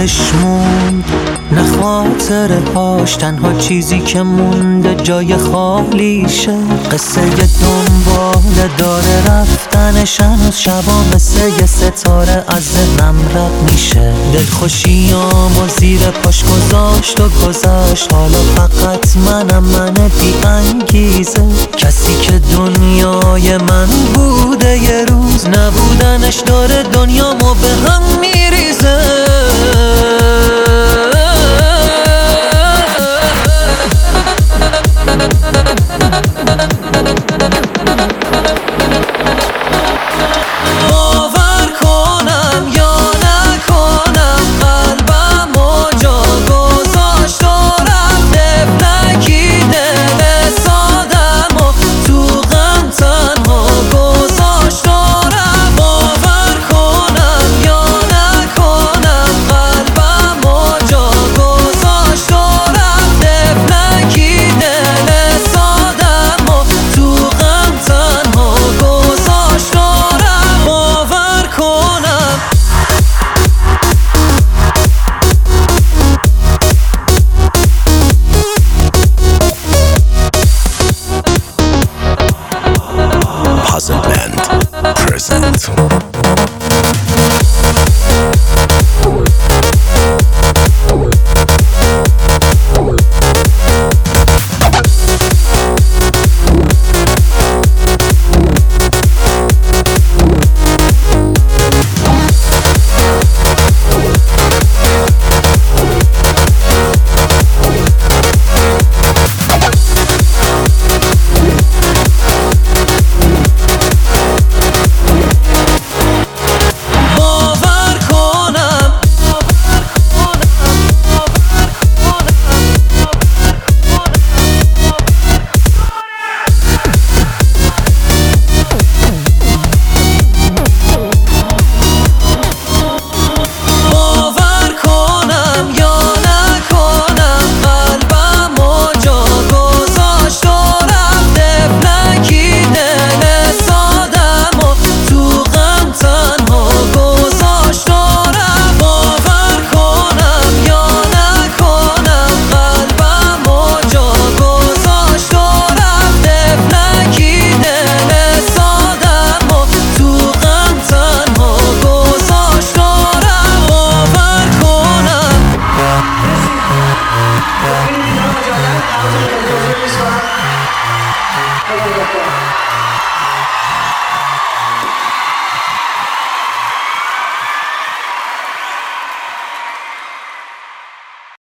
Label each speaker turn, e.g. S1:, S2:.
S1: یادش موند نه خاطره هاش، تنها چیزی که مونده جای خالیشه. قصه دنباله داره رفتنش، هنوز شبا مثل یه ستاره از ذهنم رد میشه. دلخوشیامو زیر پاش گذاشت و گذشت، حالا فقط من بی انگیزه. کسی که دنیای من بوده یه روز، نبودنش داره دنیامو به هم میریزه. باور کنم یا نکنم قلبمو جا گذاشت و رفت، نگیده سادمو تو غم تنها گذاشت و رفت. باور کنم یا نکنم قلبمو جا گذاشت و رفت، نگیده سادمو تو غم تنها گذاشت و رفت. باور کنم
S2: Puzzle Band present.